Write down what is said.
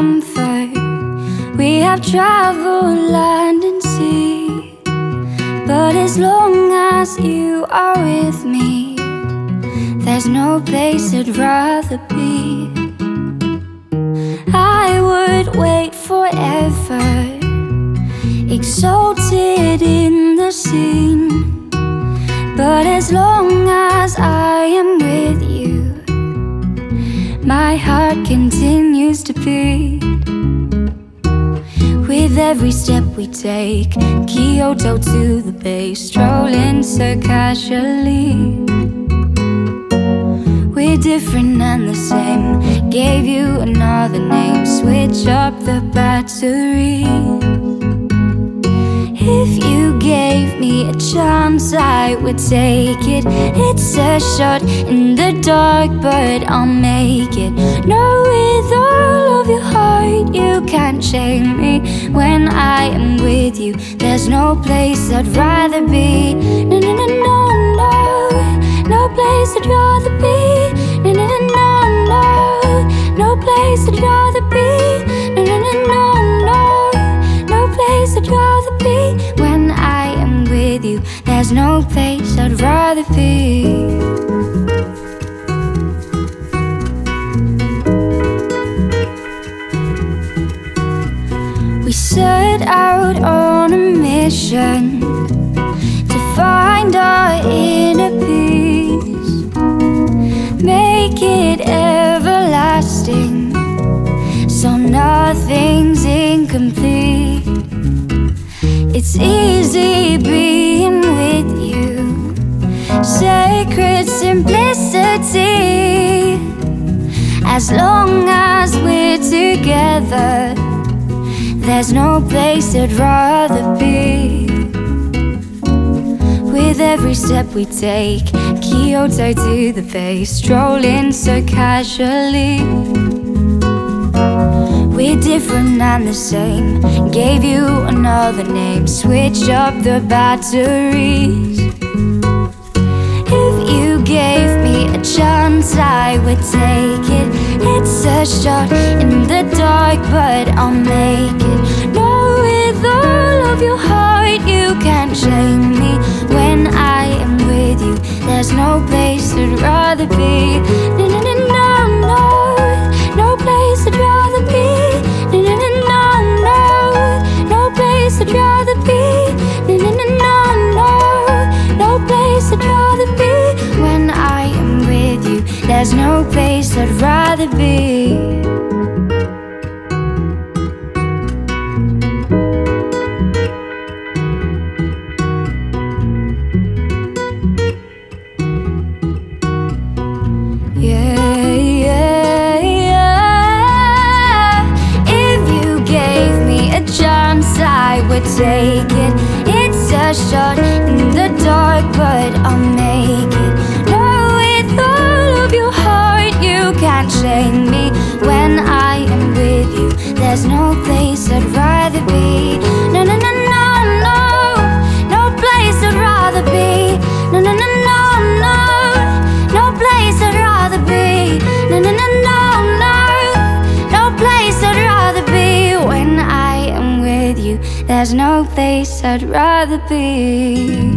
comfort. We have traveled land and sea, but as long as you are with me, there's no place I'd rather be. I would wait forever, exalted in the scene, but as long as I am with you, my heart continues to beat. With every step we take, Kyoto to the bay, strolling so casually. We're different and the same, gave you another name, switch up the battery. If you gave me a chance, I would take it. It's a shot in the dark, but I'll make it. No, with all of your heart, you can't shame me. When I am with you, there's no place I'd rather be. No, no, no, no, no, no place I'd rather be. No, no, no, no, no, no place I'd rather be. No, no, no, no, no, no place I'd rather be. When I am with you, there's no place I'd rather be. We set out on a mission to find our inner peace, make it everlasting, so nothing's incomplete. It's easy being with you, sacred simplicity. As long as we're together, there's no place I'd rather be. With every step we take, Kyoto to the bay, strolling so casually. We're different and the same, gave you another name, switch up the batteries. If you gave me a chance, I would take it. It's a shot in the dark, but I'll make it. No, with all of your heart, you can't shame me. When I am with you, there's no place I'd rather be. No, no, no, no, no, no place I'd rather be. No, no, no, no, no, no place I'd rather be. No, no, no, no, no, no place I'd rather be. When I am with you, there's no place I'd rather be. Yeah, yeah, yeah. If you gave me a chance, I would take it. It's a shot in the dark, but I'll make it. No, with all of your heart, you can't shame me. When I am with you, there's no place I'd rather be. No, no, no, no, no, no place I'd rather be. No, no, no, no, no, no place I'd rather be. No, no, no, no, no, no place I'd rather be. When I am with you, there's no place I'd rather be.